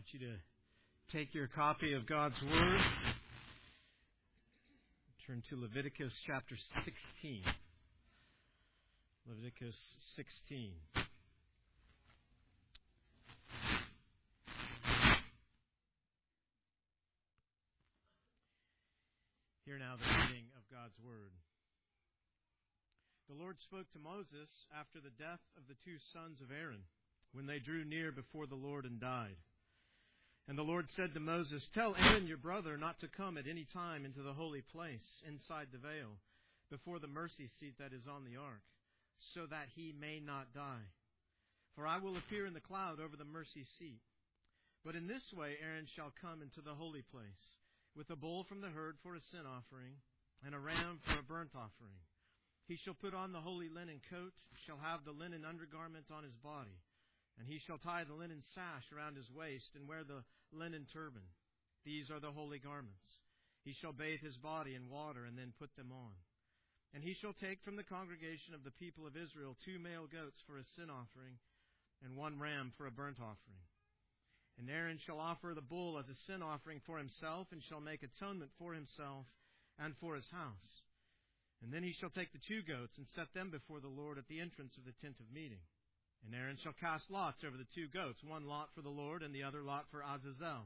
invite you to take your copy of God's Word. Turn to Leviticus chapter 16. Leviticus 16. Hear now the reading of God's Word. The Lord spoke to Moses after the death of the two sons of Aaron, when they drew near before the Lord and died. And the Lord said to Moses, "Tell Aaron your brother not to come at any time into the holy place, inside the veil, before the mercy seat that is on the ark, so that he may not die. For I will appear in the cloud over the mercy seat. But in this way Aaron shall come into the holy place, with a bull from the herd for a sin offering, and a ram for a burnt offering. He shall put on the holy linen coat, shall have the linen undergarment on his body, and he shall tie the linen sash around his waist, and wear the linen turban. These are the holy garments. He shall bathe his body in water, and then put them on. And he shall take from the congregation of the people of Israel 2 male goats for a sin offering, and 1 ram for a burnt offering. And Aaron shall offer the bull as a sin offering for himself, and shall make atonement for himself and for his house. And then he shall take the 2 goats and set them before the Lord at the entrance of the tent of meeting. And Aaron shall cast lots over the 2 goats, 1 lot for the Lord and the other lot for Azazel.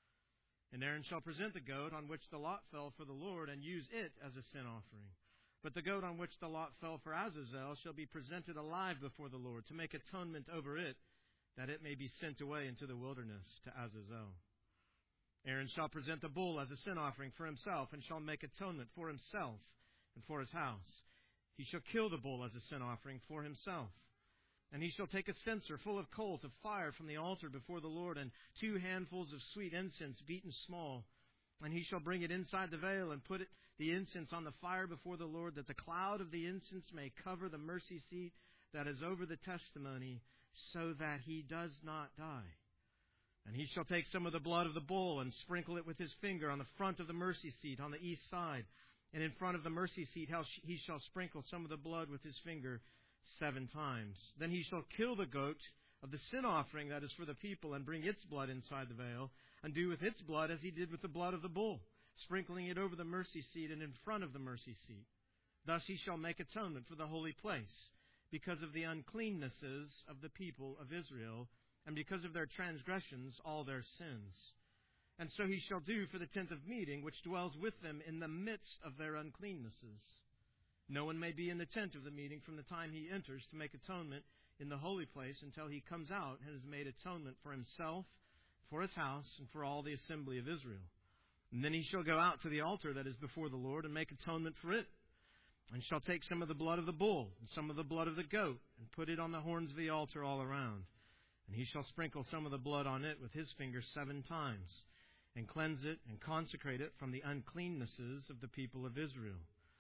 And Aaron shall present the goat on which the lot fell for the Lord, and use it as a sin offering. But the goat on which the lot fell for Azazel shall be presented alive before the Lord, to make atonement over it, that it may be sent away into the wilderness to Azazel. Aaron shall present the bull as a sin offering for himself, and shall make atonement for himself and for his house. He shall kill the bull as a sin offering for himself. And he shall take a censer full of coals of fire from the altar before the Lord, and 2 handfuls of sweet incense beaten small. And he shall bring it inside the veil, and put the incense on the fire before the Lord, that the cloud of the incense may cover the mercy seat that is over the testimony, so that he does not die. And he shall take some of the blood of the bull, and sprinkle it with his finger on the front of the mercy seat on the east side. And in front of the mercy seat he shall sprinkle some of the blood with his finger 7 times. Then he shall kill the goat of the sin offering that is for the people, and bring its blood inside the veil, and do with its blood as he did with the blood of the bull, sprinkling it over the mercy seat and in front of the mercy seat. Thus he shall make atonement for the holy place, because of the uncleannesses of the people of Israel, and because of their transgressions, all their sins. And so he shall do for the tent of meeting, which dwells with them in the midst of their uncleannesses. No one may be in the tent of the meeting from the time he enters to make atonement in the holy place, until he comes out and has made atonement for himself, for his house, and for all the assembly of Israel. And then he shall go out to the altar that is before the Lord, and make atonement for it, and shall take some of the blood of the bull and some of the blood of the goat, and put it on the horns of the altar all around. And he shall sprinkle some of the blood on it with his finger 7 times, and cleanse it and consecrate it from the uncleannesses of the people of Israel.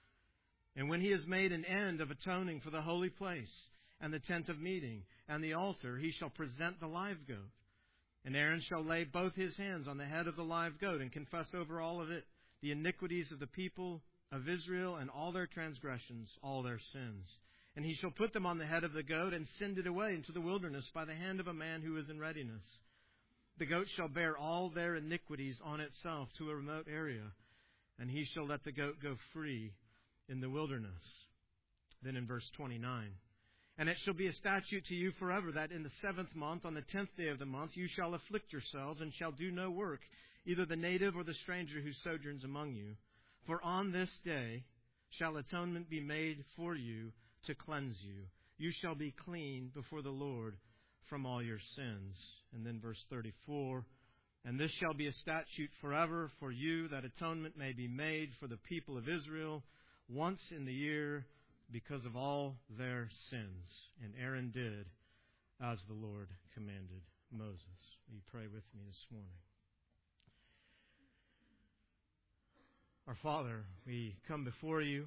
And when he has made an end of atoning for the holy place, and the tent of meeting, and the altar, he shall present the live goat. And Aaron shall lay both his hands on the head of the live goat, and confess over all of it the iniquities of the people of Israel, and all their transgressions, all their sins. And he shall put them on the head of the goat, and send it away into the wilderness by the hand of a man who is in readiness. The goat shall bear all their iniquities on itself to a remote area, and he shall let the goat go free in the wilderness. Then in verse 29, and it shall be a statute to you forever, that in the 7th month, on the 10th day of the month, you shall afflict yourselves, and shall do no work, either the native or the stranger who sojourns among you. For on this day shall atonement be made for you to cleanse you. You shall be clean before the Lord from all your sins. And then verse 34, and this shall be a statute forever for you, that atonement may be made for the people of Israel once in the year, because of all their sins. And Aaron did as the Lord commanded Moses. Will you pray with me this morning? Our Father, we come before you,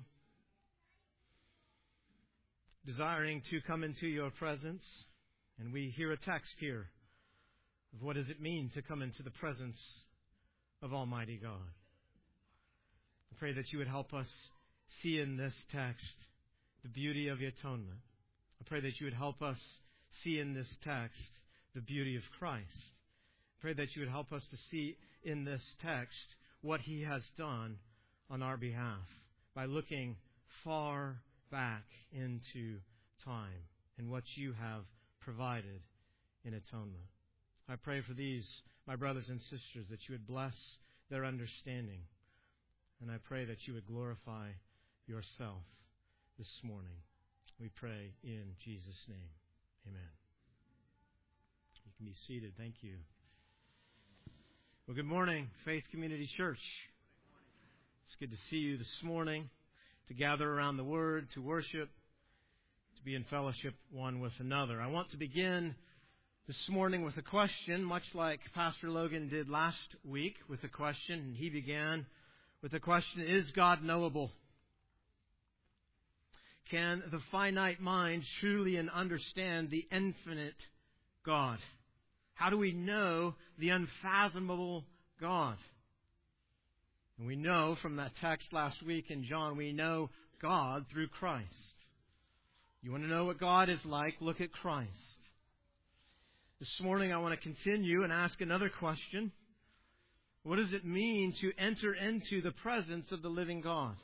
desiring to come into your presence, and we hear a text here of what does it mean to come into the presence of Almighty God. I pray that you would help us see in this text the beauty of the atonement. I pray that you would help us see in this text the beauty of Christ. I Pray that you would help us to see in this text what He has done on our behalf by looking far back into time and what you have provided in atonement. I pray for these, my brothers and sisters, that you would bless their understanding. And I pray that you would glorify yourself this morning. We pray in Jesus' name. Amen. You can be seated. Thank you. Well, good morning, Faith Community Church. It's good to see you this morning, to gather around the Word, to worship, to be in fellowship one with another. I want to begin this morning with a question, much like Pastor Logan did last week with a question. And he began with the question, is God knowable? Can the finite mind truly understand the infinite God? How do we know the unfathomable God? And we know from that text last week in John, we know God through Christ. You want to know what God is like? Look at Christ. This morning I want to continue and ask another question. What does it mean to enter into the presence of the living God?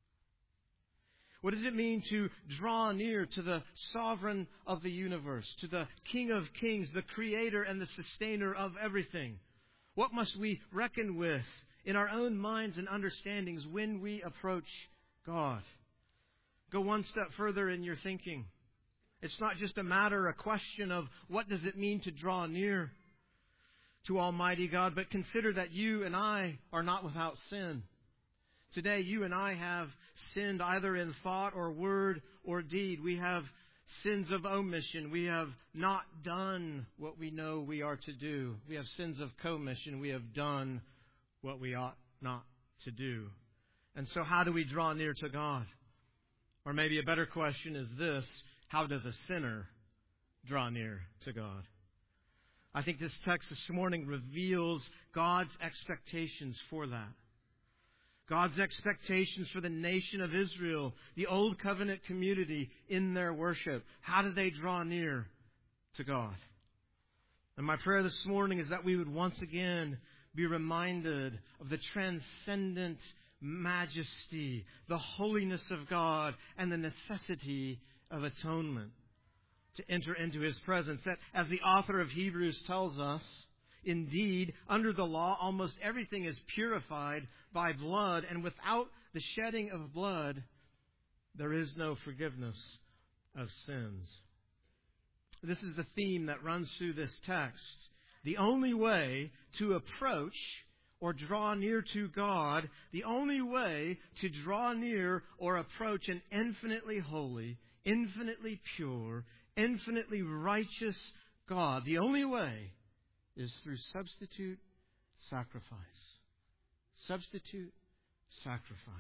What does it mean to draw near to the sovereign of the universe, to the King of kings, the creator and the sustainer of everything? What must we reckon with in our own minds and understandings when we approach God? Go one step further in your thinking. It's not just a question of what does it mean to draw near to Almighty God, but consider that you and I are not without sin. Today, you and I have sinned either in thought or word or deed. We have sins of omission. We have not done what we know we are to do. We have sins of commission. We have done what we ought not to do. And so how do we draw near to God? Or maybe a better question is this: how does a sinner draw near to God? I think this text this morning reveals God's expectations for that. God's expectations for the nation of Israel, the Old Covenant community in their worship. How do they draw near to God? And my prayer this morning is that we would once again be reminded of the transcendent majesty, the holiness of God, and the necessity of atonement to enter into His presence. That, as the author of Hebrews tells us, indeed, under the law, almost everything is purified by blood, and without the shedding of blood, there is no forgiveness of sins. This is the theme that runs through this text. The only way to approach or draw near to God, the only way to draw near or approach an infinitely holy, infinitely pure, infinitely righteous God, the only way is through substitute sacrifice. Substitute sacrifice.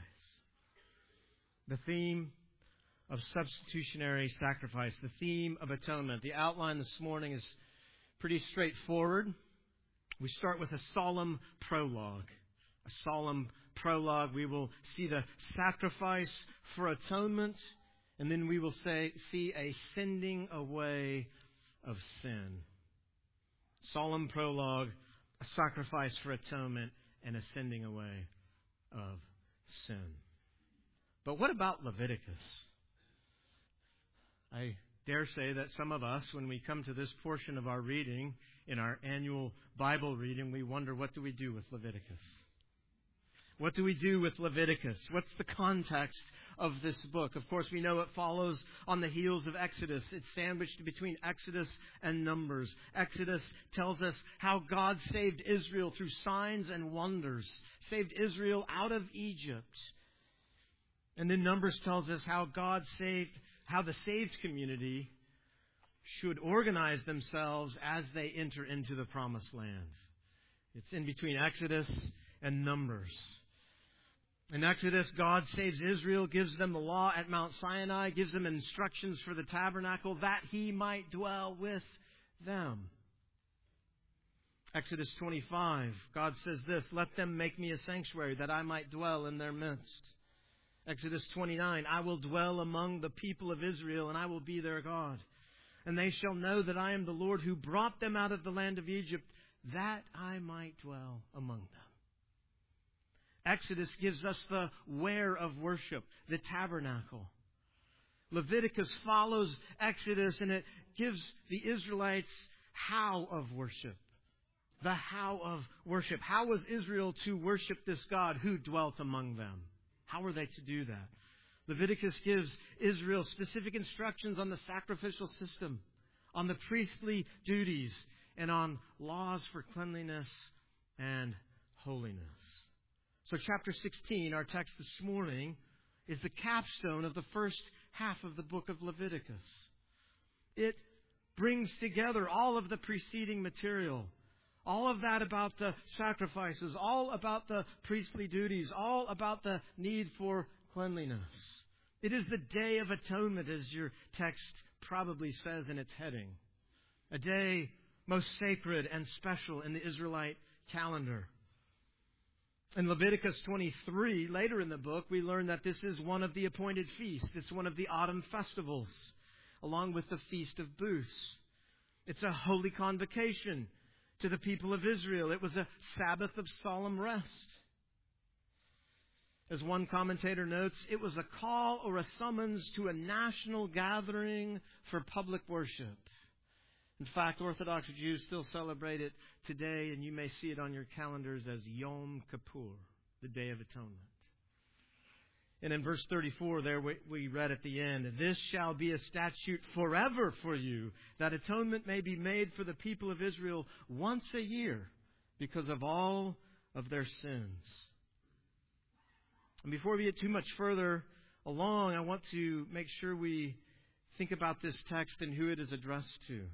The theme of substitutionary sacrifice, the theme of atonement. The outline this morning is pretty straightforward. We start with a solemn prologue. A solemn prologue. We will see the sacrifice for atonement, and then we will see a sending away of sin. Solemn prologue, a sacrifice for atonement, and a sending away of sin. But what about Leviticus? I dare say that some of us, when we come to this portion of our reading, in our annual Bible reading, we wonder, what do we do with Leviticus? What do we do with Leviticus? What's the context of this book? Of course, we know it follows on the heels of Exodus. It's sandwiched between Exodus and Numbers. Exodus tells us how God saved Israel through signs and wonders, saved Israel out of Egypt. And then Numbers tells us how the saved community should organize themselves as they enter into the promised land. It's in between Exodus and Numbers. In Exodus, God saves Israel, gives them the law at Mount Sinai, gives them instructions for the tabernacle that He might dwell with them. Exodus 25, God says this: let them make me a sanctuary that I might dwell in their midst. Exodus 29, I will dwell among the people of Israel, and I will be their God. And they shall know that I am the Lord who brought them out of the land of Egypt. that I might dwell among them. Exodus gives us the where of worship, the tabernacle. Leviticus follows Exodus, and it gives the Israelites how of worship. The how of worship. How was Israel to worship this God who dwelt among them? How were they to do that? Leviticus gives Israel specific instructions on the sacrificial system, on the priestly duties, and on laws for cleanliness and holiness. So chapter 16, our text this morning, is the capstone of the first half of the book of Leviticus. It brings together all of the preceding material, all of that about the sacrifices, all about the priestly duties, all about the need for cleanliness. It is the Day of Atonement, as your text probably says in its heading. A day most sacred and special in the Israelite calendar. In Leviticus 23, later in the book, we learn that this is one of the appointed feasts. It's one of the autumn festivals, along with the Feast of Booths. It's a holy convocation to the people of Israel. It was a Sabbath of solemn rest. As one commentator notes, it was a call or a summons to a national gathering for public worship. In fact, Orthodox Jews still celebrate it today, and you may see it on your calendars as Yom Kippur, the Day of Atonement. And in verse 34 there we read at the end, "This shall be a statute forever for you, that atonement may be made for the people of Israel once a year because of all of their sins." And before we get too much further along, I want to make sure we think about this text and who it is addressed to.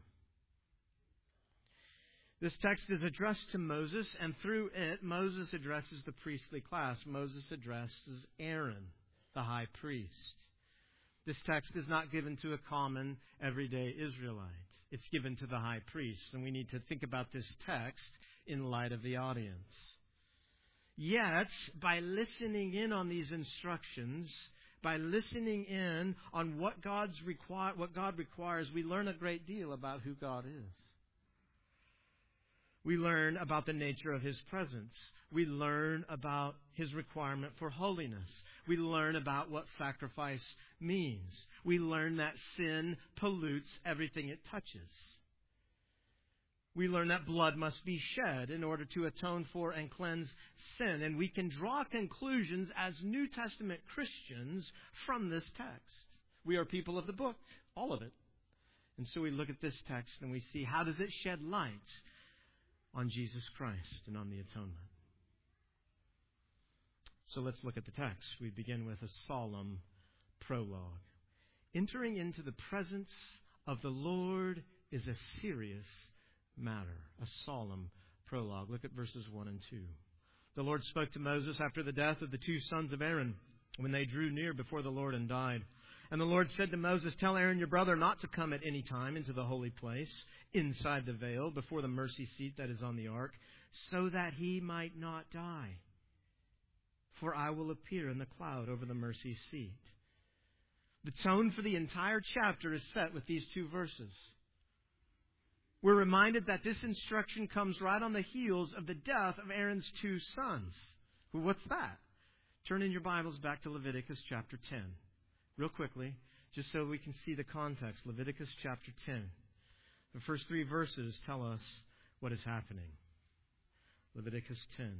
This text is addressed to Moses, and through it, Moses addresses the priestly class. Moses addresses Aaron, the high priest. This text is not given to a common, everyday Israelite. It's given to the high priest, and we need to think about this text in light of the audience. Yet, by listening in on these instructions, by listening in on what God requires, we learn a great deal about who God is. We learn about the nature of His presence. We learn about His requirement for holiness. We learn about what sacrifice means. We learn that sin pollutes everything it touches. We learn that blood must be shed in order to atone for and cleanse sin. And we can draw conclusions as New Testament Christians from this text. We are people of the book, all of it. And so we look at this text and we see, how does it shed light on Jesus Christ and on the atonement? So let's look at the text. We begin with a solemn prologue. Entering into the presence of the Lord is a serious matter. A solemn prologue. Look at verses 1 and 2. The Lord spoke to Moses after the death of the two sons of Aaron, when they drew near before the Lord and died. And the Lord said to Moses, "Tell Aaron your brother not to come at any time into the holy place, inside the veil, before the mercy seat that is on the ark, so that he might not die. For I will appear in the cloud over the mercy seat." The tone for the entire chapter is set with these two verses. We're reminded that this instruction comes right on the heels of the death of Aaron's two sons. Well, what's that? Turn in your Bibles back to Leviticus chapter 10. Real quickly, just so we can see the context. Leviticus chapter 10. The first three verses tell us what is happening. Leviticus 10.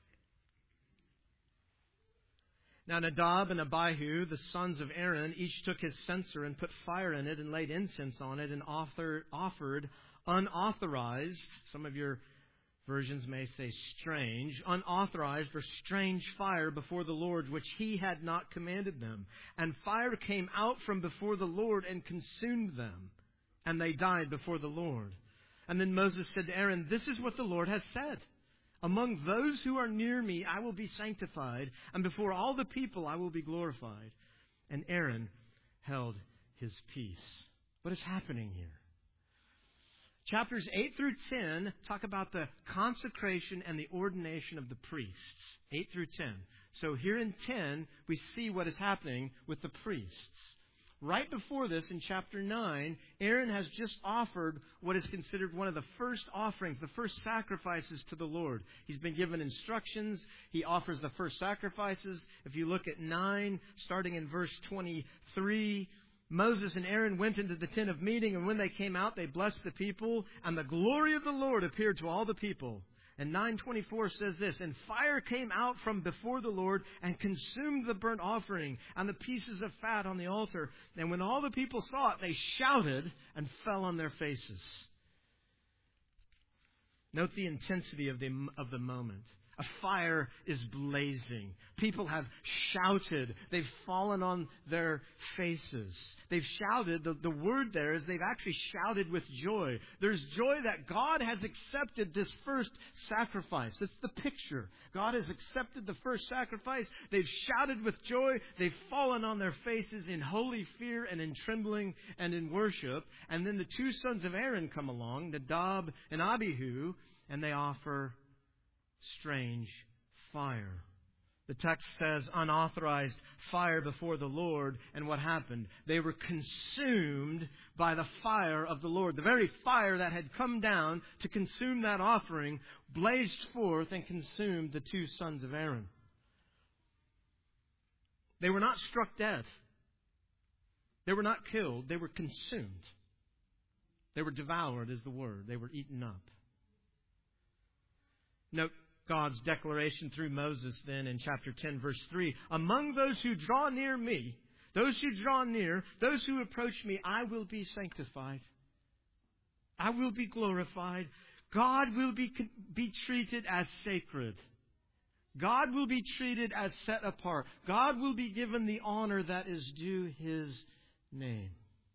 Now Nadab and Abihu, the sons of Aaron, each took his censer and put fire in it and laid incense on it and offered unauthorized, some of your versions may say strange, unauthorized or strange fire before the Lord, which He had not commanded them. And fire came out from before the Lord and consumed them, and they died before the Lord. And then Moses said to Aaron, "This is what the Lord has said. Among those who are near me I will be sanctified, and before all the people I will be glorified." And Aaron held his peace. What is happening here? Chapters 8 through 10 talk about the consecration and the ordination of the priests. 8 through 10. So here in 10, we see what is happening with the priests. right before this, in chapter 9, Aaron has just offered what is considered one of the first offerings, the first sacrifices to the Lord. He's been given instructions. He offers the first sacrifices. If you look at 9, starting in verse 23, Moses and Aaron went into the tent of meeting, and when they came out, they blessed the people, and the glory of the Lord appeared to all the people. And 9:24 says this, and fire came out from before the Lord and consumed the burnt offering and the pieces of fat on the altar. And when all the people saw it, they shouted and fell on their faces. Note the intensity of the moment. A fire is blazing. People have shouted. They've fallen on their faces. They've shouted. The word there is they've actually shouted with joy. There's joy that God has accepted this first sacrifice. That's the picture. God has accepted the first sacrifice. They've shouted with joy. They've fallen on their faces in holy fear and in trembling and in worship. And then the two sons of Aaron come along, Nadab and Abihu, and they offer strange fire. The text says unauthorized fire before the Lord. And what happened? They were consumed by the fire of the Lord. The very fire that had come down to consume that offering blazed forth and consumed the two sons of Aaron. They were not struck dead. They were not killed. They were consumed. They were devoured is the word. They were eaten up. Note God's declaration through Moses then in chapter 10, verse 3. Among those who draw near me, those who draw near, those who approach me, I will be sanctified. I will be glorified. God will be treated as sacred. God will be treated as set apart. God will be given the honor that is due His name.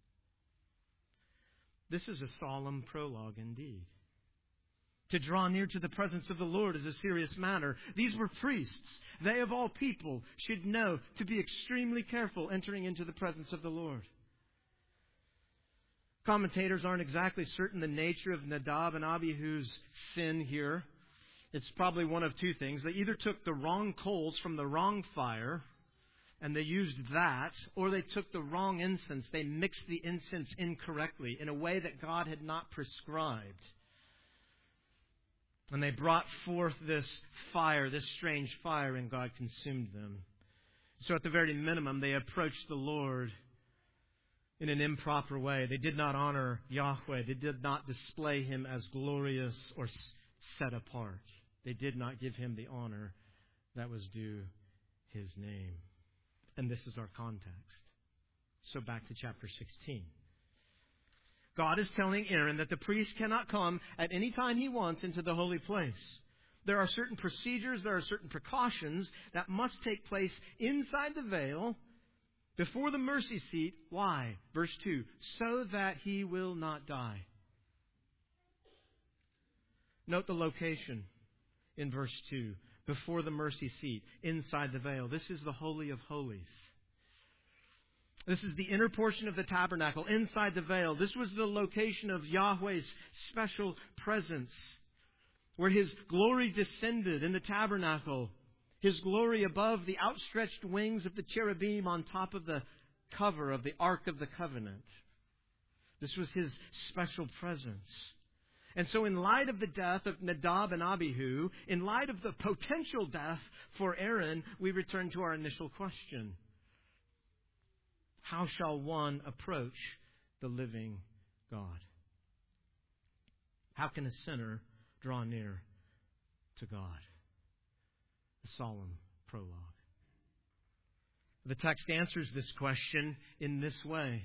This is a solemn prologue indeed. To draw near to the presence of the Lord is a serious matter. These were priests. They of all people should know to be extremely careful entering into the presence of the Lord. Commentators aren't exactly certain the nature of Nadab and Abihu's sin here. It's probably one of two things. They either took the wrong coals from the wrong fire, and they used that, or they took the wrong incense. They mixed the incense incorrectly in a way that God had not prescribed. And they brought forth this fire, this strange fire, and God consumed them. So at the very minimum, they approached the Lord in an improper way. They did not honor Yahweh. They did not display Him as glorious or set apart. They did not give Him the honor that was due His name. And this is our context. So back to chapter 16. God is telling Aaron that the priest cannot come at any time he wants into the holy place. There are certain procedures, there are certain precautions that must take place inside the veil before the mercy seat. Why? Verse 2, so that he will not die. Note the location in verse 2. Before the mercy seat, inside the veil. This is the Holy of Holies. This is the inner portion of the tabernacle, inside the veil. This was the location of Yahweh's special presence, where His glory descended in the tabernacle. His glory above the outstretched wings of the cherubim on top of the cover of the Ark of the Covenant. This was His special presence. And so in light of the death of Nadab and Abihu, in light of the potential death for Aaron, we return to our initial question. How shall one approach the living God? How can a sinner draw near to God? A solemn prologue. The text answers this question in this way.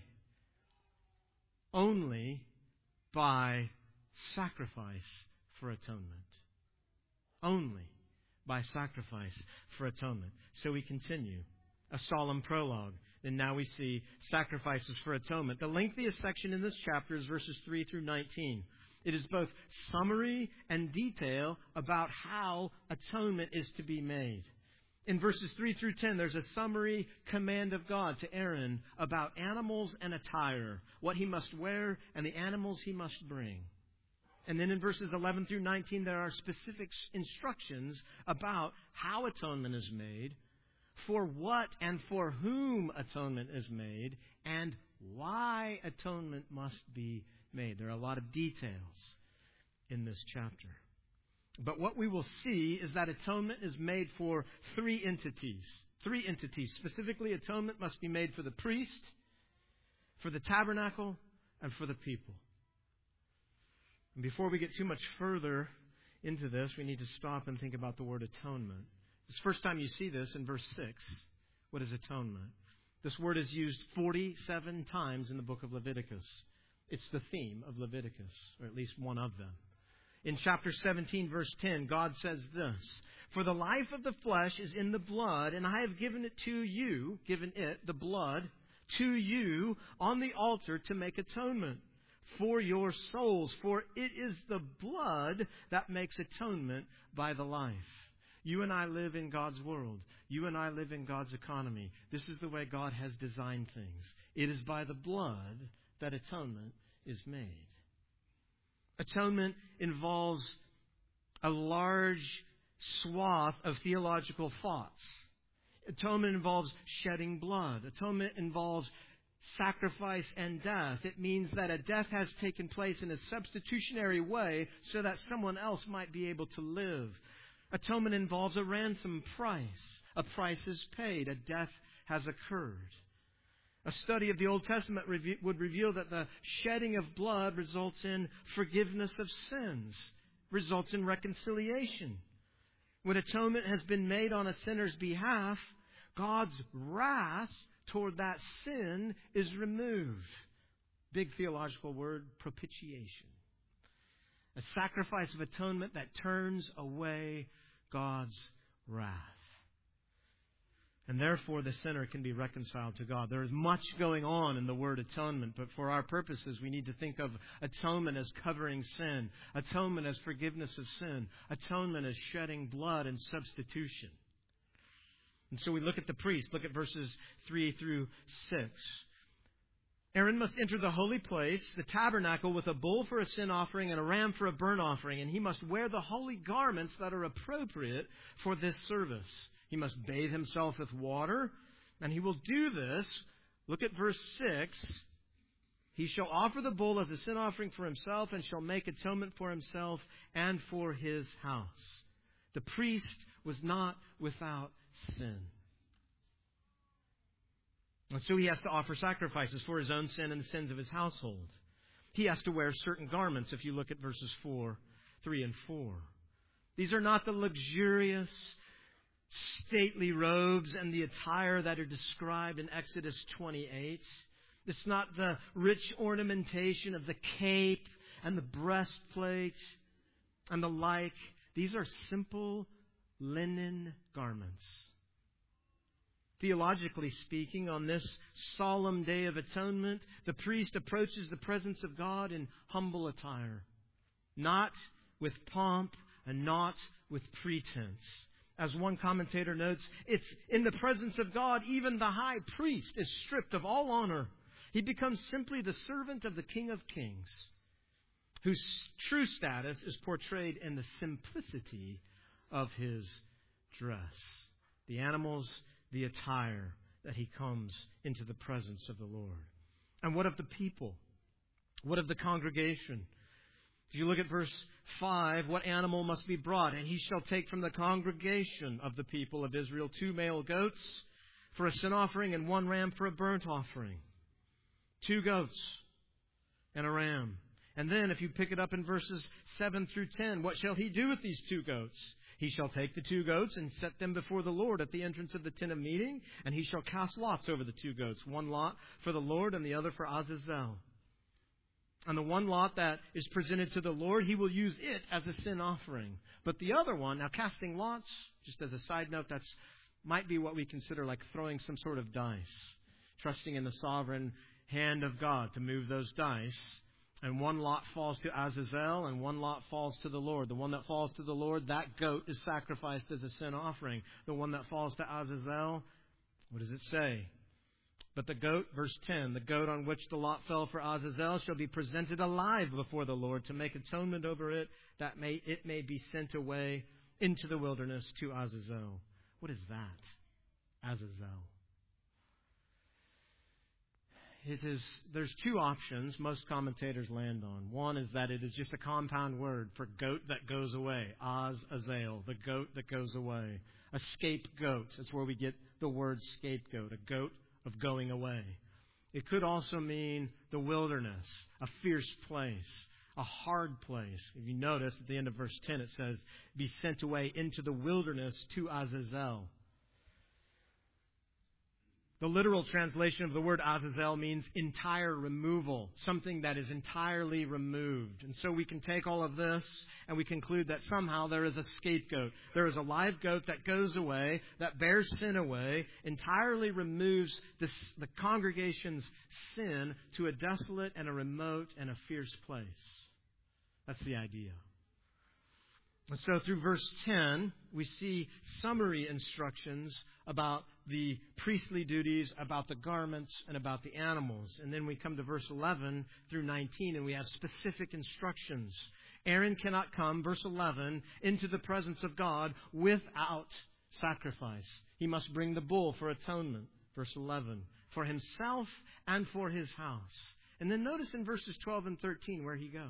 Only by sacrifice for atonement. Only by sacrifice for atonement. So we continue. A solemn prologue. And now we see sacrifices for atonement. The lengthiest section in this chapter is verses 3 through 19. It is both summary and detail about how atonement is to be made. In verses 3 through 10, there's a summary command of God to Aaron about animals and attire, what he must wear and the animals he must bring. And then in verses 11 through 19, there are specific instructions about how atonement is made, for what and for whom atonement is made, and why atonement must be made. There are a lot of details in this chapter. But what we will see is that atonement is made for three entities. Three entities. Specifically, atonement must be made for the priest, for the tabernacle, and for the people. And before we get too much further into this, we need to stop and think about the word atonement. It's the first time you see this in verse 6. What is atonement? This word is used 47 times in the book of Leviticus. It's the theme of Leviticus, or at least one of them. In chapter 17, verse 10, God says this, "For the life of the flesh is in the blood, and I have given it to you," given it, the blood, "to you on the altar to make atonement for your souls. For it is the blood that makes atonement by the life." You and I live in God's world. You and I live in God's economy. This is the way God has designed things. It is by the blood that atonement is made. Atonement involves a large swath of theological thoughts. Atonement involves shedding blood. Atonement involves sacrifice and death. It means that a death has taken place in a substitutionary way so that someone else might be able to live. Atonement involves a ransom price. A price is paid. A death has occurred. A study of the Old Testament would reveal that the shedding of blood results in forgiveness of sins, results in reconciliation. When atonement has been made on a sinner's behalf, God's wrath toward that sin is removed. Big theological word, propitiation. A sacrifice of atonement that turns away God's wrath. And therefore the sinner can be reconciled to God. There is much going on in the word atonement, but for our purposes we need to think of atonement as covering sin, atonement as forgiveness of sin, atonement as shedding blood and substitution. And so we look at the priest. Look at verses 3 through 6. Aaron must enter the holy place, the tabernacle, with a bull for a sin offering and a ram for a burnt offering, and he must wear the holy garments that are appropriate for this service. He must bathe himself with water, and he will do this. Look at verse 6. He shall offer the bull as a sin offering for himself and shall make atonement for himself and for his house. The priest was not without sin. And so he has to offer sacrifices for his own sin and the sins of his household. He has to wear certain garments, if you look at verses 3 and 4. These are not the luxurious, stately robes and the attire that are described in Exodus 28. It's not the rich ornamentation of the cape and the breastplate and the like. These are simple linen garments. Theologically speaking, on this solemn day of atonement, the priest approaches the presence of God in humble attire, not with pomp and not with pretense. As one commentator notes, it's in the presence of God, even the high priest is stripped of all honor. He becomes simply the servant of the King of Kings, whose true status is portrayed in the simplicity of his dress. The animals, the attire that he comes into the presence of the Lord. And what of the people? What of the congregation? If you look at verse 5, what animal must be brought? And he shall take from the congregation of the people of Israel 2 male goats for a sin offering and 1 ram for a burnt offering. 2 goats and a ram. And then if you pick it up in verses 7 through 10, what shall he do with these 2 goats? He shall take the 2 goats and set them before the Lord at the entrance of the tent of meeting, and he shall cast lots over the 2 goats, 1 lot for the Lord and the other for Azazel. And the 1 lot that is presented to the Lord, he will use it as a sin offering. But the other one, now casting lots, just as a side note, that's might be what we consider like throwing some sort of dice, trusting in the sovereign hand of God to move those dice. And 1 lot falls to Azazel, and 1 lot falls to the Lord. The one that falls to the Lord, that goat is sacrificed as a sin offering. The one that falls to Azazel, what does it say? But the goat, verse 10, the goat on which the lot fell for Azazel shall be presented alive before the Lord to make atonement over it, that it may be sent away into the wilderness to Azazel. What is that? Azazel. there's two options most commentators land on. One is that it is just a compound word for goat that goes away. Azazel, the goat that goes away. A scapegoat. That's where we get the word scapegoat, a goat of going away. It could also mean the wilderness, a fierce place, a hard place. If you notice at the end of verse 10 it says, be sent away into the wilderness to Azazel. The literal translation of the word Azazel means entire removal, something that is entirely removed. And so we can take all of this and we conclude that somehow there is a scapegoat. There is a live goat that goes away, that bears sin away, entirely removes the congregation's sin to a desolate and a remote and a fierce place. That's the idea. And so through verse 10, we see summary instructions about the priestly duties, about the garments, and about the animals. And then we come to verse 11 through 19, and we have specific instructions. Aaron cannot come, verse 11, into the presence of God without sacrifice. He must bring the bull for atonement, verse 11, for himself and for his house. And then notice in verses 12 and 13 where he goes.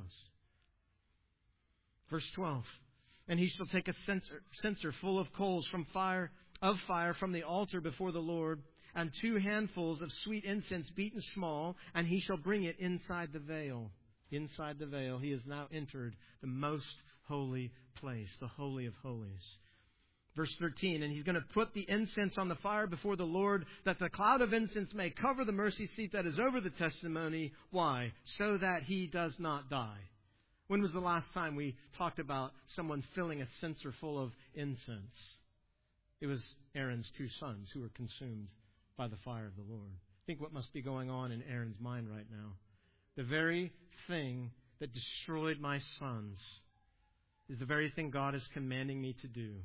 Verse 12. And he shall take a censer full of coals from fire from the altar before the Lord, and 2 handfuls of sweet incense beaten small, and he shall bring it inside the veil. Inside the veil, he has now entered the most holy place, the Holy of Holies. Verse 13, and he's going to put the incense on the fire before the Lord, that the cloud of incense may cover the mercy seat that is over the testimony. Why? So that he does not die. When was the last time we talked about someone filling a censer full of incense? It was Aaron's 2 sons who were consumed by the fire of the Lord. Think what must be going on in Aaron's mind right now. The very thing that destroyed my sons is the very thing God is commanding me to do.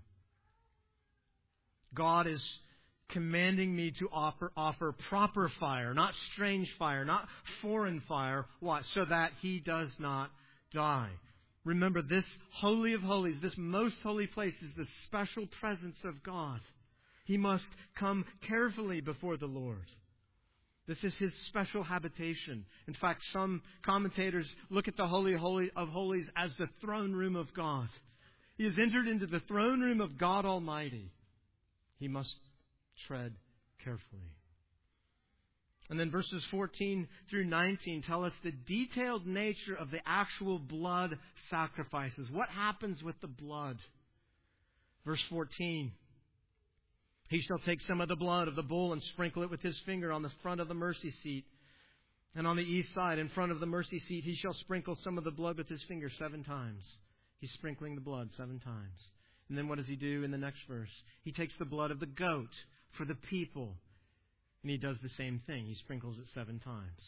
God is commanding me to offer proper fire, not strange fire, not foreign fire. Why? So that he does not die. Remember, this Holy of Holies, this most holy place is the special presence of God. He must come carefully before the Lord. This is his special habitation. In fact, some commentators look at the Holy of Holies as the throne room of God. He has entered into the throne room of God Almighty. He must tread carefully. And then verses 14 through 19 tell us the detailed nature of the actual blood sacrifices. What happens with the blood? Verse 14. He shall take some of the blood of the bull and sprinkle it with his finger on the front of the mercy seat. And on the east side, in front of the mercy seat, he shall sprinkle some of the blood with his finger 7 times. He's sprinkling the blood 7 times. And then what does he do in the next verse? He takes the blood of the goat for the people. And he does the same thing. He sprinkles it 7 times.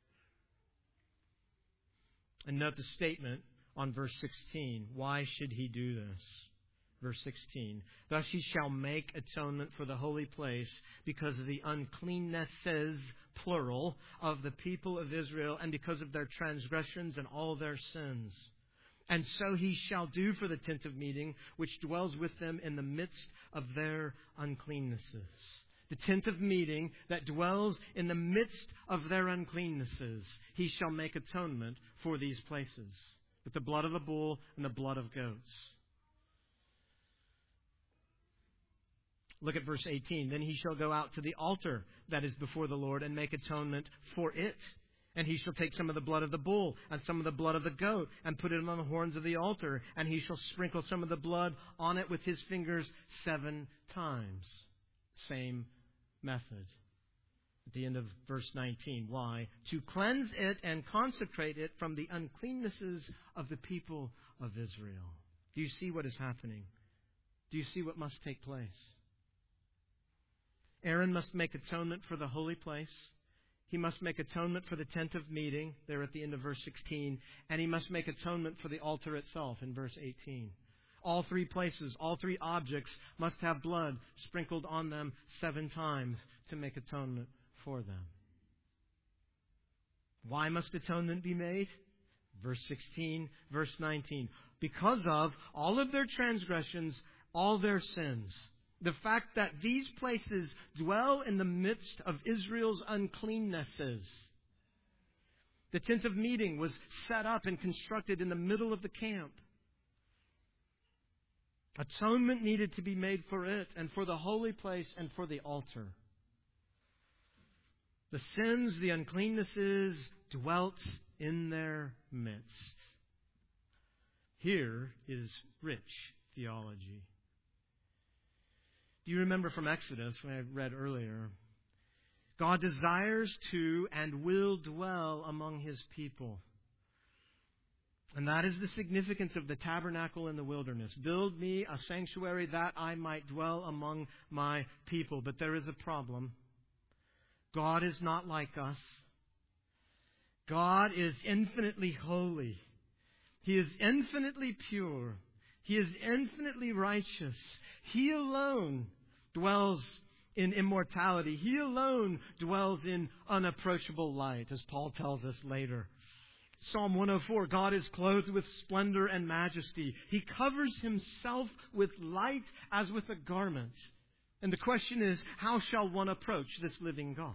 And note the statement on verse 16. Why should he do this? Verse 16. Thus he shall make atonement for the holy place because of the uncleannesses, plural, of the people of Israel, and because of their transgressions and all their sins. And so he shall do for the tent of meeting, which dwells with them in the midst of their uncleannesses. The tent of meeting that dwells in the midst of their uncleannesses, he shall make atonement for these places with the blood of the bull and the blood of goats. Look at verse 18. Then he shall go out to the altar that is before the Lord and make atonement for it. And he shall take some of the blood of the bull and some of the blood of the goat and put it on the horns of the altar. And he shall sprinkle some of the blood on it with his fingers 7 times. Same method. At the end of verse 19. Why? To cleanse it and consecrate it from the uncleannesses of the people of Israel. Do you see what is happening? Do you see what must take place? Aaron must make atonement for the holy place. He must make atonement for the tent of meeting, there at the end of verse 16. And he must make atonement for the altar itself in verse 18. All 3 places, all 3 objects must have blood sprinkled on them 7 times to make atonement for them. Why must atonement be made? Verse 16, verse 19. Because of all of their transgressions, all their sins. The fact that these places dwell in the midst of Israel's uncleannesses. The tent of meeting was set up and constructed in the middle of the camp. Atonement needed to be made for it and for the holy place and for the altar. The sins, the uncleannesses dwelt in their midst. Here is rich theology. Do you remember from Exodus, when I read earlier, God desires to and will dwell among His people. And that is the significance of the tabernacle in the wilderness. Build me a sanctuary that I might dwell among my people. But there is a problem. God is not like us. God is infinitely holy. He is infinitely pure. He is infinitely righteous. He alone dwells in immortality. He alone dwells in unapproachable light, as Paul tells us later. Psalm 104, God is clothed with splendor and majesty. He covers Himself with light as with a garment. And the question is, how shall one approach this living God?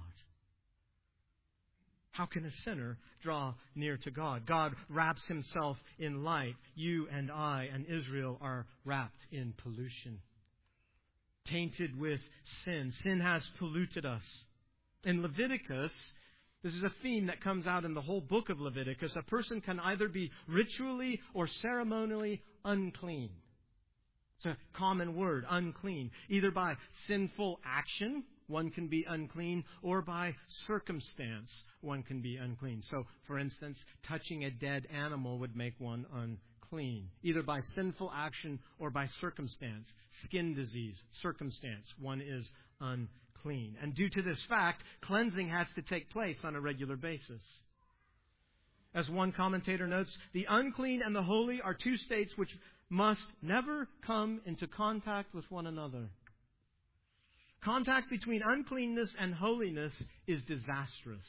How can a sinner draw near to God? God wraps Himself in light. You and I and Israel are wrapped in pollution, tainted with sin. Sin has polluted us. In Leviticus, this is a theme that comes out in the whole book of Leviticus. A person can either be ritually or ceremonially unclean. It's a common word, unclean. Either by sinful action, one can be unclean, or by circumstance, one can be unclean. So, for instance, touching a dead animal would make one unclean. Either by sinful action or by circumstance. Skin disease, circumstance, one is unclean. And due to this fact, cleansing has to take place on a regular basis. As one commentator notes, the unclean and the holy are two states which must never come into contact with one another. Contact between uncleanness and holiness is disastrous.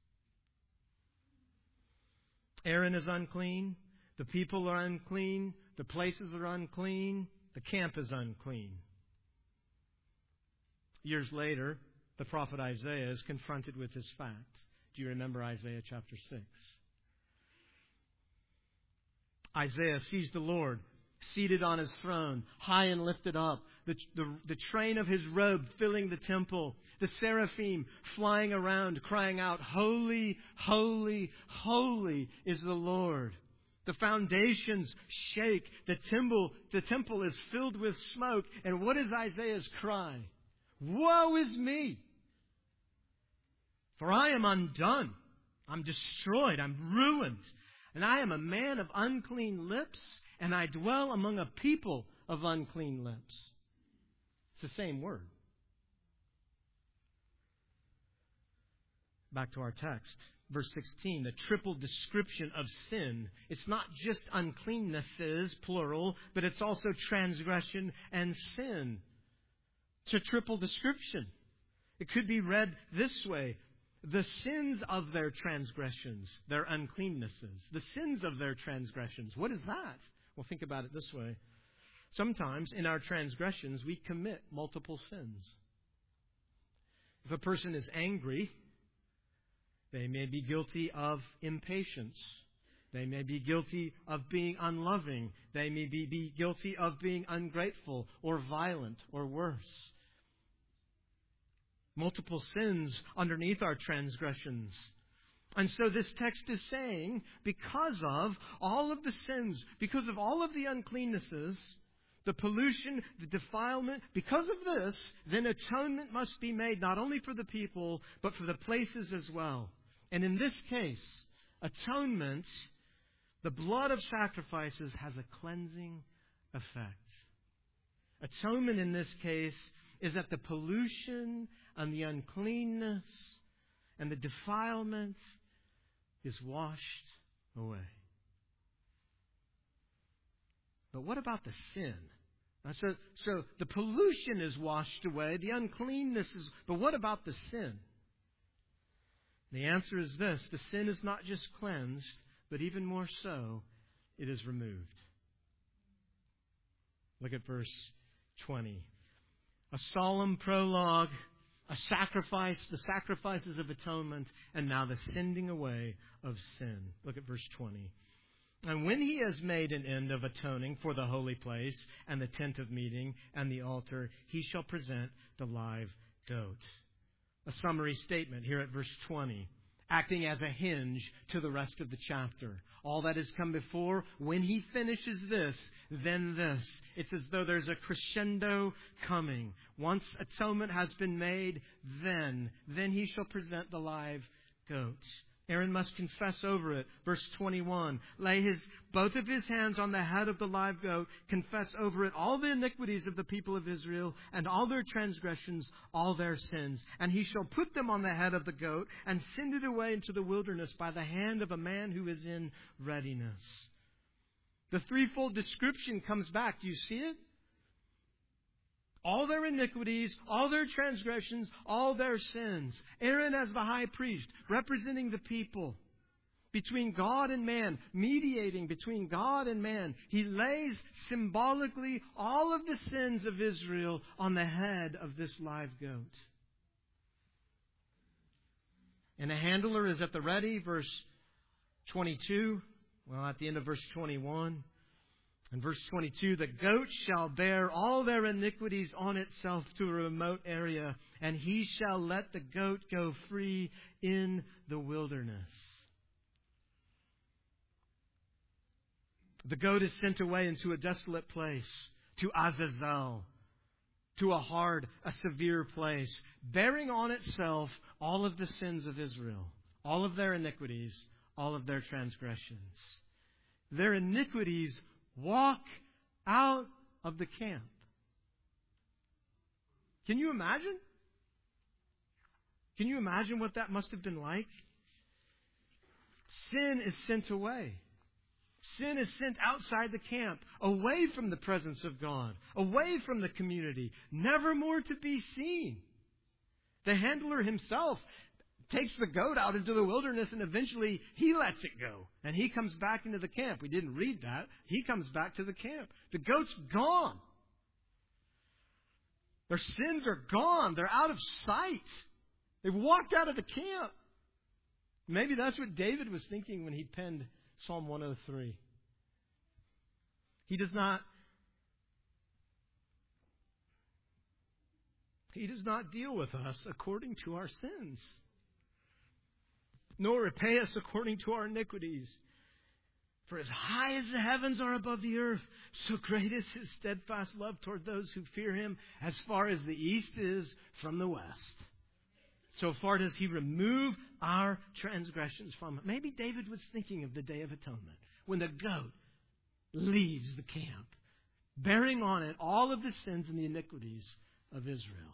Aaron is unclean. The people are unclean. The places are unclean. The camp is unclean. Years later, the prophet Isaiah is confronted with this fact. Do you remember Isaiah chapter 6? Isaiah sees the Lord seated on His throne, high and lifted up, the train of His robe filling the temple, the seraphim flying around, crying out, "Holy, holy, holy is the Lord." The foundations shake. The temple is filled with smoke. And what is Isaiah's cry? Woe is me! For I am undone. I'm destroyed. I'm ruined. And I am a man of unclean lips, and I dwell among a people of unclean lips. It's the same word. Back to our text. Verse 16, the triple description of sin. It's not just uncleannesses, plural, but it's also transgression and sin. It's a triple description. It could be read this way. The sins of their transgressions, their uncleannesses. The sins of their transgressions. What is that? Well, think about it this way. Sometimes in our transgressions, we commit multiple sins. If a person is angry, they may be guilty of impatience. They may be guilty of being unloving. They may be guilty of being ungrateful or violent or worse. Multiple sins underneath our transgressions. And so this text is saying, because of all of the sins, because of all of the uncleannesses, the pollution, the defilement, because of this, then atonement must be made not only for the people, but for the places as well. And in this case, atonement, the blood of sacrifices has a cleansing effect. Atonement in this case is that the pollution and the uncleanness and the defilement is washed away. But what about the sin? So the pollution is washed away, the uncleanness is... But what about the sin? The answer is this. The sin is not just cleansed, but even more so, it is removed. Look at verse 20. A solemn prologue a sacrifice, the sacrifices of atonement, and now the sending away of sin. Look at verse 20. And when he has made an end of atoning for the holy place and the tent of meeting and the altar, he shall present the live goat. A summary statement here at verse 20, acting as a hinge to the rest of the chapter. All that has come before, when he finishes this, then this. It's as though there's a crescendo coming. Once atonement has been made, then he shall present the live goat. Aaron must confess over it. Verse 21, lay both of his hands on the head of the live goat, confess over it all the iniquities of the people of Israel, and all their transgressions, all their sins. And he shall put them on the head of the goat, and send it away into the wilderness by the hand of a man who is in readiness. The threefold description comes back. Do you see it? All their iniquities, all their transgressions, all their sins. Aaron as the high priest, representing the people, between God and man, mediating between God and man. He lays symbolically all of the sins of Israel on the head of this live goat. And a handler is at the ready, verse 22. Well, at the end of verse 21. In verse 22, the goat shall bear all their iniquities on itself to a remote area, and he shall let the goat go free in the wilderness. The goat is sent away into a desolate place, to Azazel, to a severe place, bearing on itself all of the sins of Israel, all of their iniquities, all of their transgressions. Their iniquities walk out of the camp. Can you imagine? Can you imagine what that must have been like? Sin is sent away. Sin is sent outside the camp, away from the presence of God, away from the community, never more to be seen. The handler himself takes the goat out into the wilderness, and eventually he lets it go. And he comes back into the camp. We didn't read that. He comes back to the camp. The goat's gone. Their sins are gone. They're out of sight. They've walked out of the camp. Maybe that's what David was thinking when he penned Psalm 103. He does not deal with us according to our sins, nor repay us according to our iniquities. For as high as the heavens are above the earth, so great is His steadfast love toward those who fear Him. As far as the east is from the west, so far does He remove our transgressions from it. Maybe David was thinking of the Day of Atonement, when the goat leaves the camp, bearing on it all of the sins and the iniquities of Israel.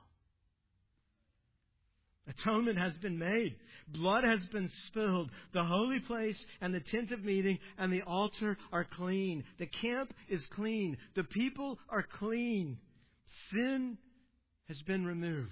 Atonement has been made. Blood has been spilled. The holy place and the tent of meeting and the altar are clean. The camp is clean. The people are clean. Sin has been removed.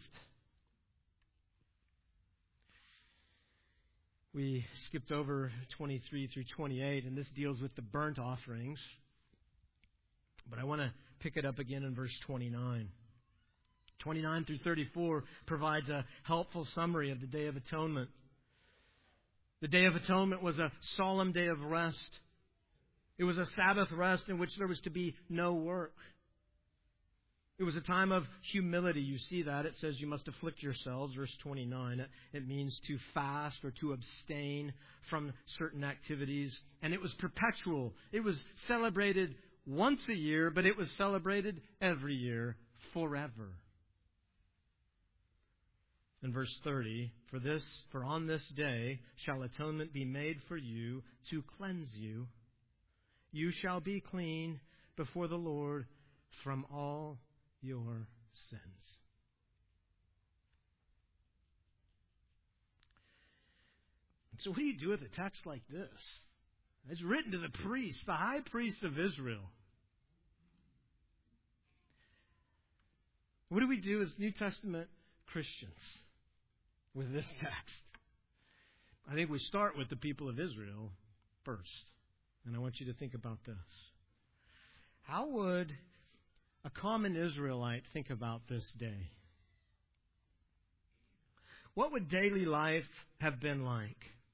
We skipped over 23 through 28, and this deals with the burnt offerings. But I want to pick it up again in verse 29. 29 through 34 provides a helpful summary of the Day of Atonement. The Day of Atonement was a solemn day of rest. It was a Sabbath rest in which there was to be no work. It was a time of humility. You see that. It says you must afflict yourselves, verse 29. It means to fast or to abstain from certain activities. And it was perpetual. It was celebrated once a year, but it was celebrated every year, forever. In verse 30, for on this day shall atonement be made for you to cleanse you. You shall be clean before the Lord from all your sins. So what do you do with a text like this? It's written to the priest, the high priest of Israel. What do we do as New Testament Christians with this text? I think we start with the people of Israel first. And I want you to think about this. How would a common Israelite think about this day? what would daily life have been like?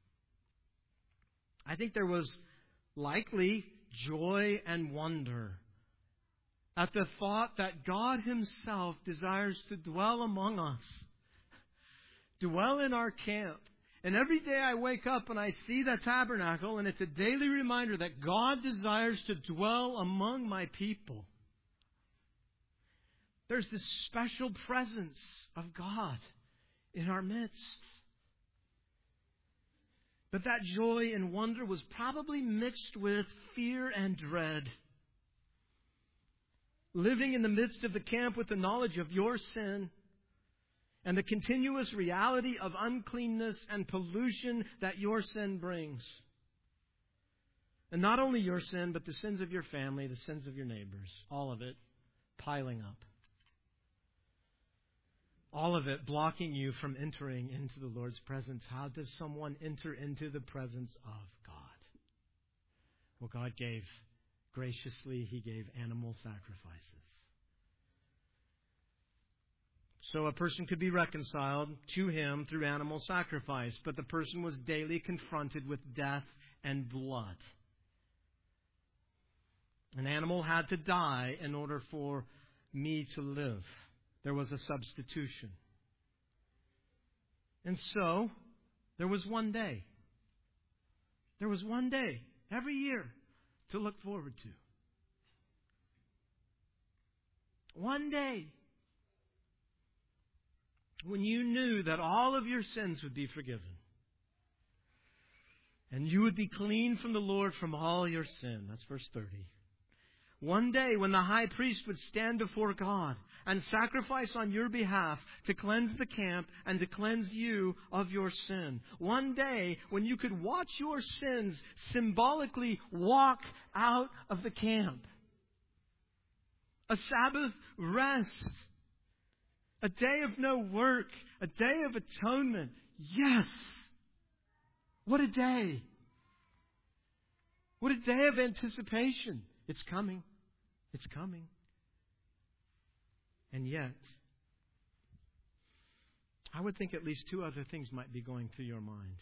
I think there was likely joy and wonder at the thought that God Himself desires to dwell among us, dwell in our camp. And every day I wake up and I see the tabernacle, and it's a daily reminder that God desires to dwell among my people. There's this special presence of God in our midst. But that joy and wonder was probably mixed with fear and dread. Living in the midst of the camp with the knowledge of your sin and the continuous reality of uncleanness and pollution that your sin brings. And not only your sin, but the sins of your family, the sins of your neighbors. All of it piling up. All of it blocking you from entering into the Lord's presence. How does someone enter into the presence of God? Well, God gave graciously, He gave animal sacrifices. So a person could be reconciled to Him through animal sacrifice, but the person was daily confronted with death and blood. An animal had to die in order for me to live. There was a substitution. And so, there was one day. There was one day every year to look forward to. One day when you knew that all of your sins would be forgiven. And you would be clean from the Lord from all your sin. That's verse 30. One day when the high priest would stand before God and sacrifice on your behalf to cleanse the camp and to cleanse you of your sin. One day when you could watch your sins symbolically walk out of the camp. A Sabbath rest. A day of no work. A day of atonement. Yes! What a day! What a day of anticipation. It's coming. It's coming. And yet, I would think at least two other things might be going through your mind.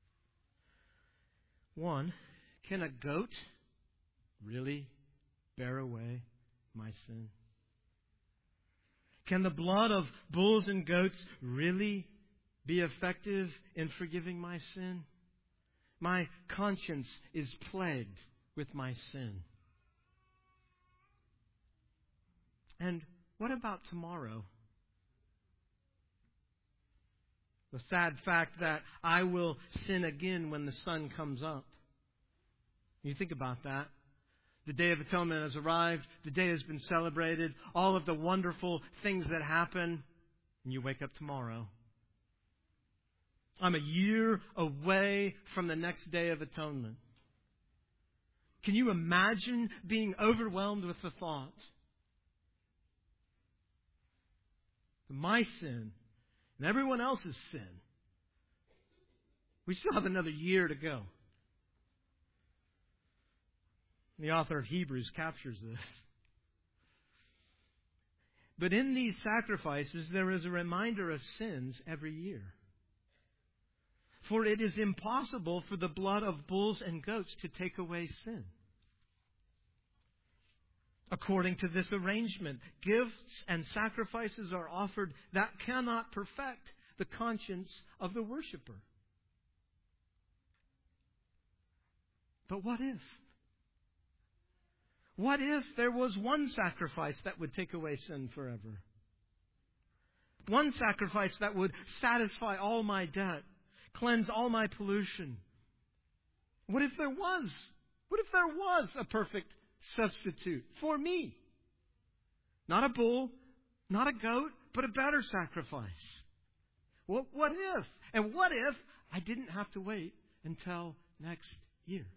One, can a goat really bear away my sin? Can the blood of bulls and goats really be effective in forgiving my sin? My conscience is plagued with my sin. And what about tomorrow? The sad fact that I will sin again when the sun comes up. You think about that. The Day of Atonement has arrived. The day has been celebrated. All of the wonderful things that happen. And you wake up tomorrow. I'm a year away from the next Day of Atonement. Can you imagine being overwhelmed with the thought? My sin and everyone else's sin. We still have another year to go. The author of Hebrews captures this. But in these sacrifices, there is a reminder of sins every year. For it is impossible for the blood of bulls and goats to take away sin. According to this arrangement, gifts and sacrifices are offered that cannot perfect the conscience of the worshiper. But what if? What if there was one sacrifice that would take away sin forever? One sacrifice that would satisfy all my debt, cleanse all my pollution. What if there was? What if there was a perfect substitute for me? Not a bull, not a goat, but a better sacrifice. Well, what if? And what if I didn't have to wait until next year?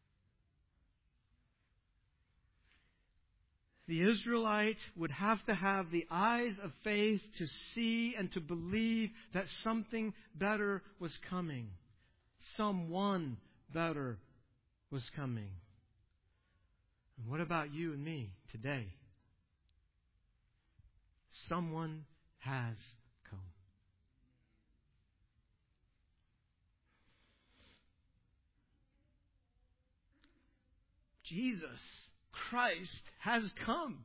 The Israelite would have to have the eyes of faith to see and to believe that something better was coming. Someone better was coming. And what about you and me today? Someone has come. Jesus Christ has come.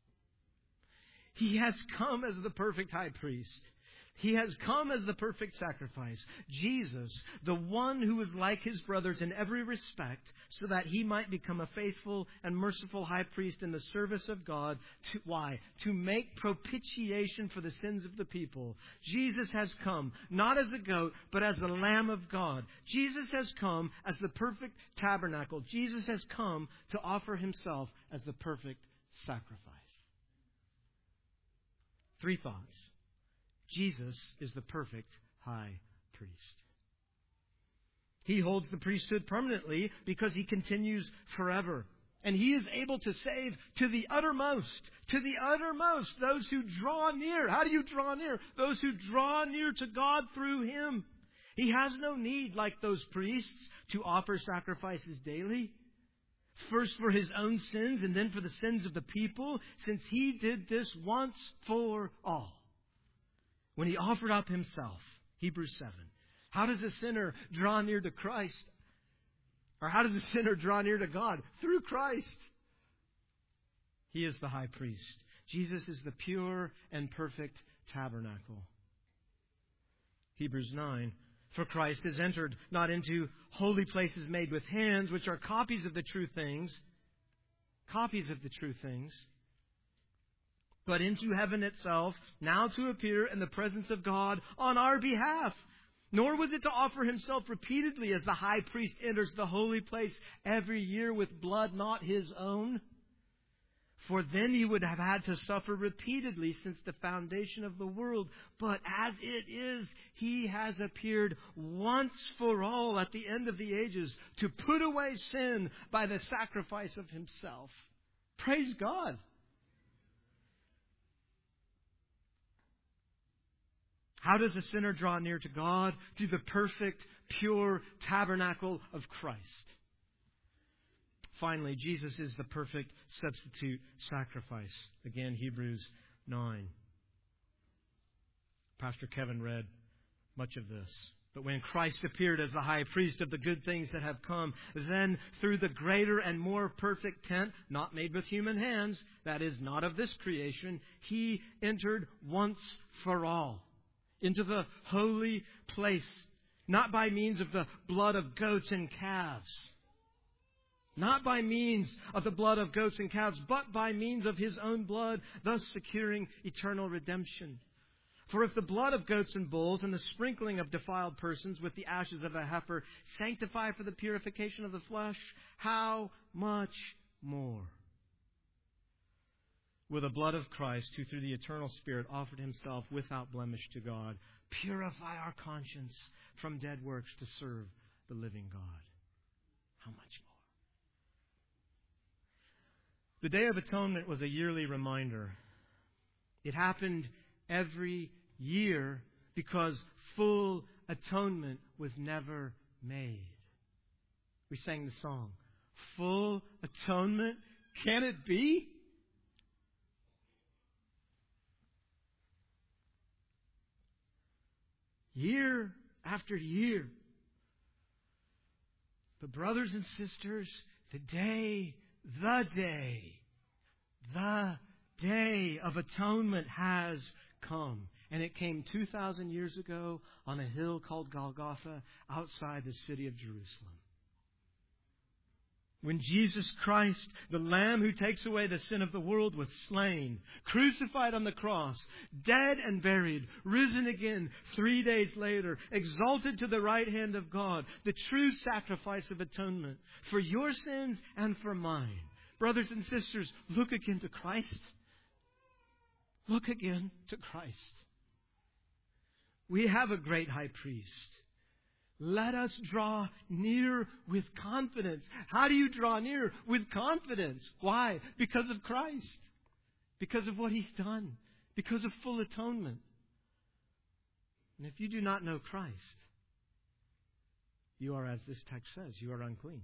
He has come as the perfect high priest. He has come as the perfect sacrifice. Jesus, the one who was like his brothers in every respect, so that he might become a faithful and merciful high priest in the service of God. Why? To make propitiation for the sins of the people. Jesus has come, not as a goat, but as the Lamb of God. Jesus has come as the perfect tabernacle. Jesus has come to offer himself as the perfect sacrifice. 3 thoughts. Jesus is the perfect high priest. He holds the priesthood permanently because he continues forever. And he is able to save to the uttermost, those who draw near. How do you draw near? Those who draw near to God through him. He has no need, like those priests, to offer sacrifices daily. First for his own sins and then for the sins of the people, since he did this once for all. When he offered up himself, Hebrews 7. How does a sinner draw near to Christ? Or how does a sinner draw near to God? Through Christ. He is the high priest. Jesus is the pure and perfect tabernacle. Hebrews 9. For Christ has entered not into holy places made with hands, which are copies of the true things, but into heaven itself, now to appear in the presence of God on our behalf. Nor was it to offer himself repeatedly as the high priest enters the holy place every year with blood not his own. For then he would have had to suffer repeatedly since the foundation of the world. But as it is, he has appeared once for all at the end of the ages to put away sin by the sacrifice of himself. Praise God. How does a sinner draw near to God? Through the perfect, pure tabernacle of Christ. Finally, Jesus is the perfect substitute sacrifice. Again, Hebrews 9. Pastor Kevin read much of this. But when Christ appeared as the high priest of the good things that have come, then through the greater and more perfect tent, not made with human hands, that is, not of this creation, he entered once for all into the holy place, not by means of the blood of goats and calves. Not by means of the blood of goats and calves, but by means of his own blood, thus securing eternal redemption. For if the blood of goats and bulls and the sprinkling of defiled persons with the ashes of a heifer sanctify for the purification of the flesh, how much more will the blood of Christ, who through the eternal Spirit offered himself without blemish to God, purify our conscience from dead works to serve the living God? How much more? The Day of Atonement was a yearly reminder. It happened every year because full atonement was never made. We sang the song, Full Atonement, can it be? Year after year. But brothers and sisters, the day of atonement has come. And it came 2,000 years ago on a hill called Golgotha outside the city of Jerusalem. When Jesus Christ, the Lamb who takes away the sin of the world, was slain, crucified on the cross, dead and buried, risen again 3 days later, exalted to the right hand of God, the true sacrifice of atonement for your sins and for mine. Brothers and sisters, look again to Christ. Look again to Christ. We have a great high priest. Let us draw near with confidence. How do you draw near? With confidence. Why? Because of Christ. Because of what He's done. Because of full atonement. And if you do not know Christ, you are, as this text says, you are unclean.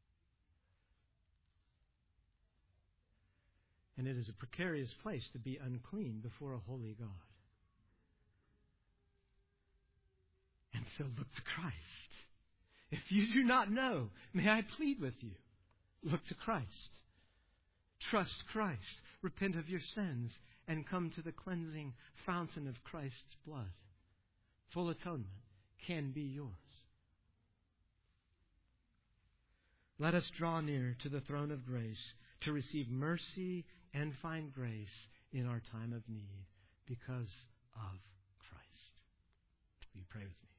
And it is a precarious place to be unclean before a holy God. And so look to Christ. If you do not know, may I plead with you, Look to Christ. Trust Christ. Repent of your sins and come to the cleansing fountain of Christ's blood. Full atonement can be yours. Let us draw near to the throne of grace to receive mercy and find grace in our time of need because of Christ. Will you pray with me?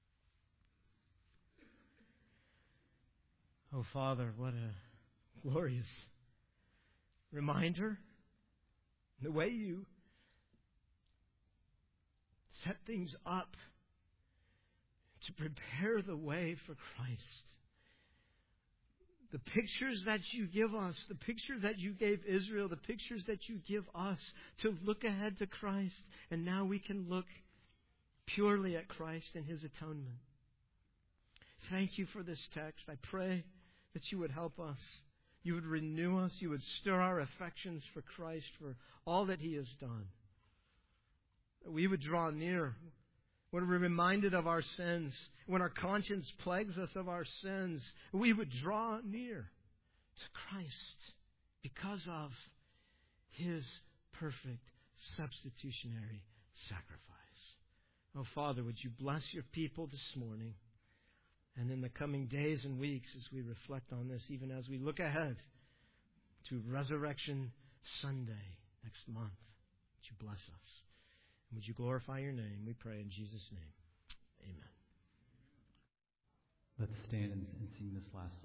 Oh, Father, what a glorious reminder. The way you set things up to prepare the way for Christ. The pictures that you give us, the picture that you gave Israel, the pictures that you give us to look ahead to Christ. And now we can look purely at Christ and His atonement. Thank you for this text. I pray that you would help us. You would renew us. You would stir our affections for Christ, for all that He has done. That we would draw near when we're reminded of our sins, when our conscience plagues us of our sins, we would draw near to Christ because of His perfect substitutionary sacrifice. Oh, Father, would you bless your people this morning and in the coming days and weeks as we reflect on this, even as we look ahead to Resurrection Sunday next month. Would you bless us? Would you glorify your name? We pray in Jesus' name. Amen. Let's stand and sing this last song.